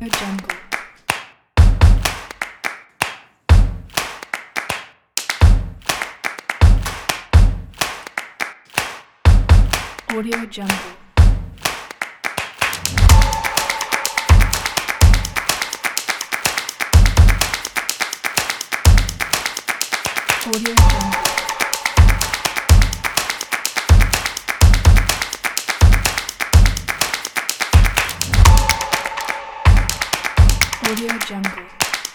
Jungle. Audio Jungle. Audio Jungle. Audio Jungle.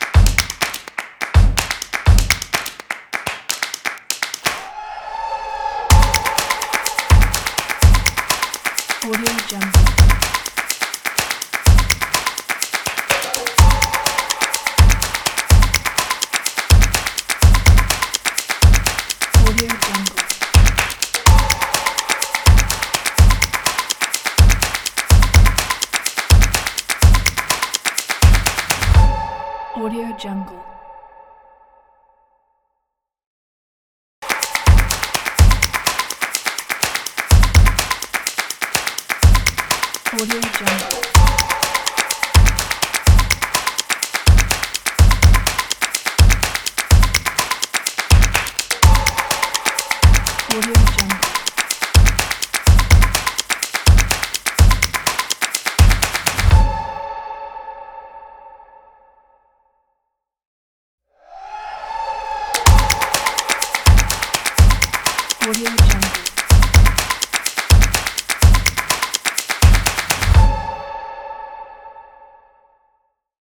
Audio Jungle. Audio Jungle. Audio Jungle. Audio Jungle. Audio Jungle. Audio Jungle.